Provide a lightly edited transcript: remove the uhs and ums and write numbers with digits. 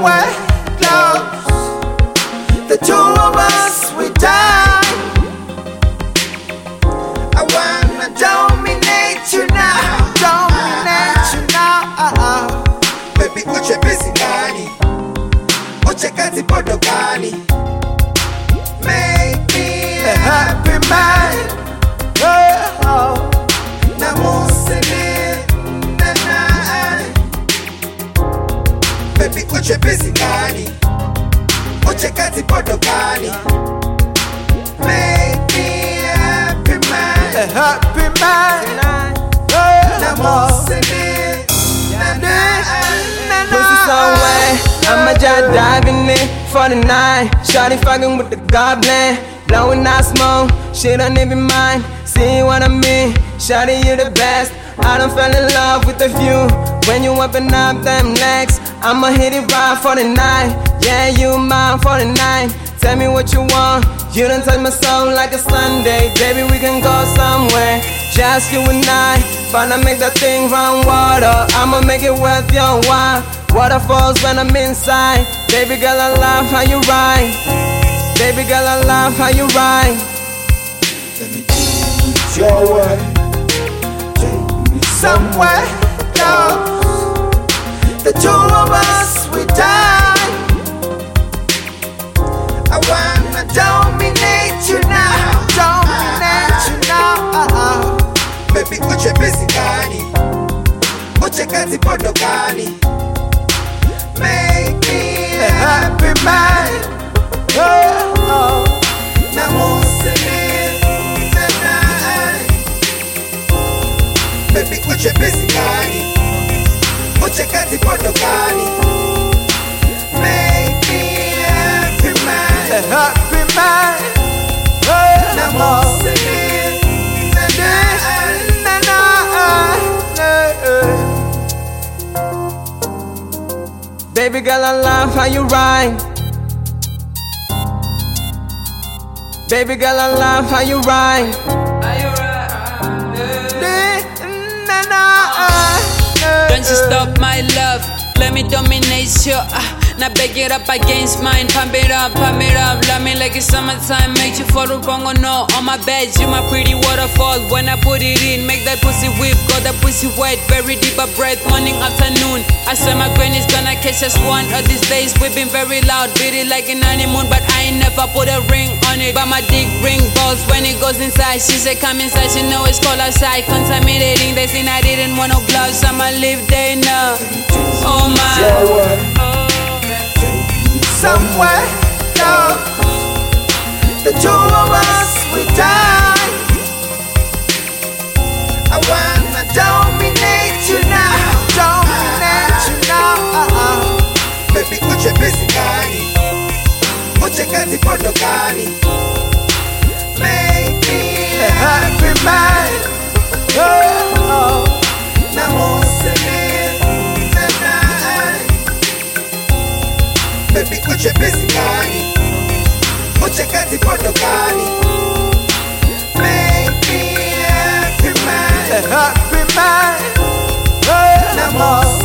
somewhere close. The two of us, we die. I wanna dominate you now, dominate you now. Baby, uche busy gani, uche kazi podo gani. Make me a happy man. Oh, na musini na na. Baby, uche busy gani, uche kazi podo gani. Make me a happy man. A happy man. Na musini na na. Pussy somewhere, I'ma just dive in it for the night. Shawty fucking with the goblin, blowing out smoke, she don't even mind. See what I mean? Shawty, you the best. I done fell in love with the view. When you open up them legs, I'ma hit it right for the night. Yeah, you mine for the night. Tell me what you want. You done touch my soul like a Sunday. Baby, we can go somewhere, just you and I. Finna make that thing run water, I'ma make it worth your while. Waterfalls when I'm inside. Baby girl, I love how you ride. Baby girl, I love how you ride. Let me take it your way. Take me somewhere close. The two of us, we die. I wanna dominate you now, dominate you now. Baby, uche busy gani, uche kazi podo gani. Make me a happy man. Oh, na musini na na. Baby, uche busy gani, uche kazi podo gani. Make me a happy man. A happy man. Na musini na na. Baby girl, I love how you ride. Baby girl, I love how you ride. Don't you stop my love, let me dominate you. Now back it up against mine, pump it up, love me like it's summertime, make you fall wrong or no. On my bed, you my pretty waterfall. When I put it in, make that pussy whip, got that pussy wet, very deep of breath, morning, afternoon. I swear my granny's gonna catch us one of these days. We've been very loud, beat it like an honeymoon, but I ain't never put a ring on it. But my dick ring balls when it goes inside. She said come inside, she know it's cold outside. Contaminating, they seen I didn't want no gloves, I'ma leave they know. Oh my. Somewhere close. The two of us, we die. I wanna dominate you now, dominate you now. Baby, uche busy gani, uche kazi podo gani. Make me a happy man. Oh, na musini na na. Baby, uche busy gani, uche kazi podo gani. Make me a happy man. A happy man. Na